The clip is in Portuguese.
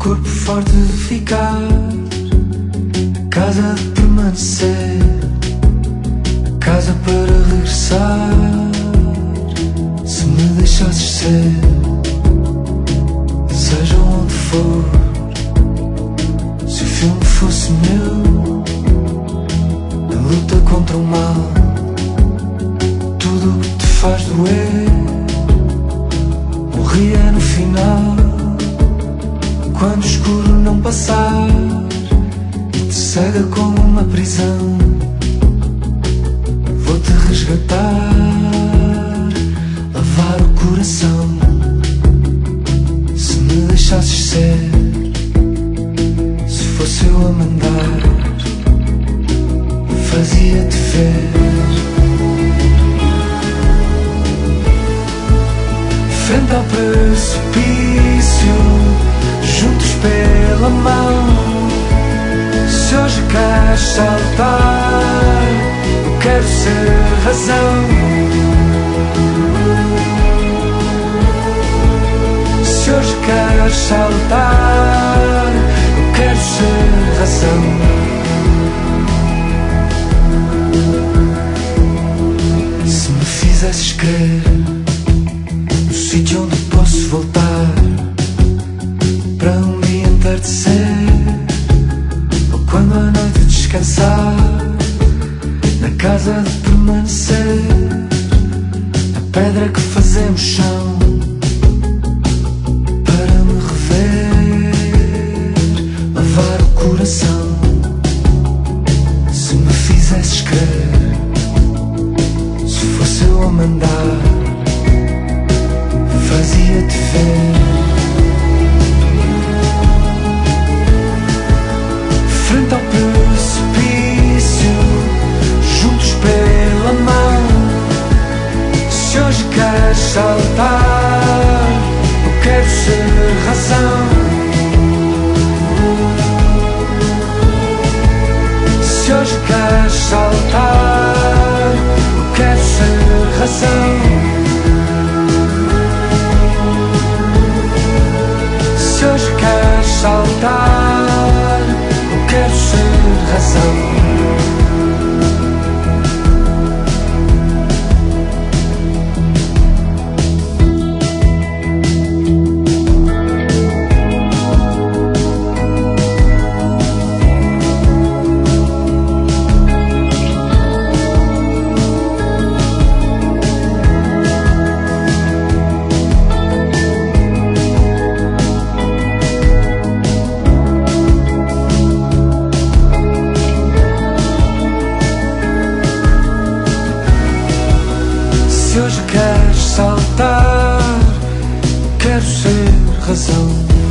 corpo forte de ficar, a casa de permanecer, a casa para regressar. Se me deixasses ser, seja onde for, se o filme fosse meu, na luta contra o mal, tudo o que te faz doer, morria no final. Quando o escuro não passar e te cega como uma prisão, vou-te resgatar, lavar o coração. Se me deixasses ser, se fosse eu a mandar, fazia-te ver. Frente ao precipício, juntos pela mão. Se hoje queres saltar, eu quero ser razão. Se hoje queres saltar, eu quero ser razão. Se me fizesses crer no sítio onde posso voltar, para um dia entardecer, ou quando a noite descansar, na casa de permanecer, a pedra que fazemos chão, para me rever, lavar o coração. Se me fizesses crer, se fosse eu a mandar, fazia-te ver. Frente ao precipício, juntos pela mão. Se hoje queres saltar, eu quero ser razão. Se hoje queres saltar, eu quero ser razão. Se hoje queres saltar, eu quero ser razão. Se hoje queres saltar, quero ser razão.